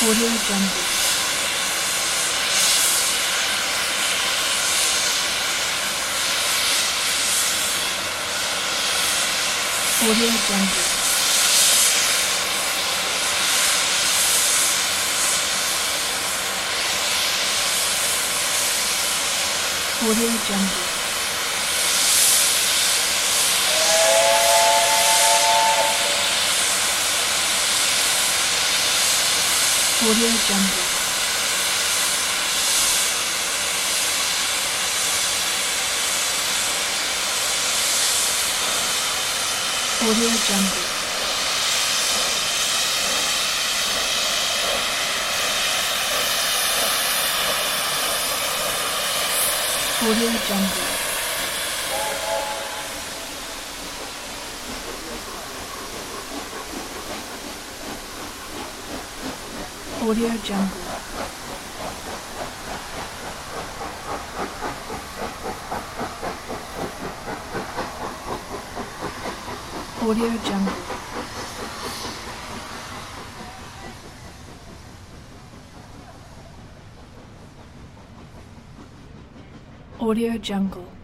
Audio Jungle. Audio Jungle. Audio Jungle. Audio Jungle. Audio Jungle. Audio Jungle. Audio Jungle. Audio Jungle. Audio Jungle.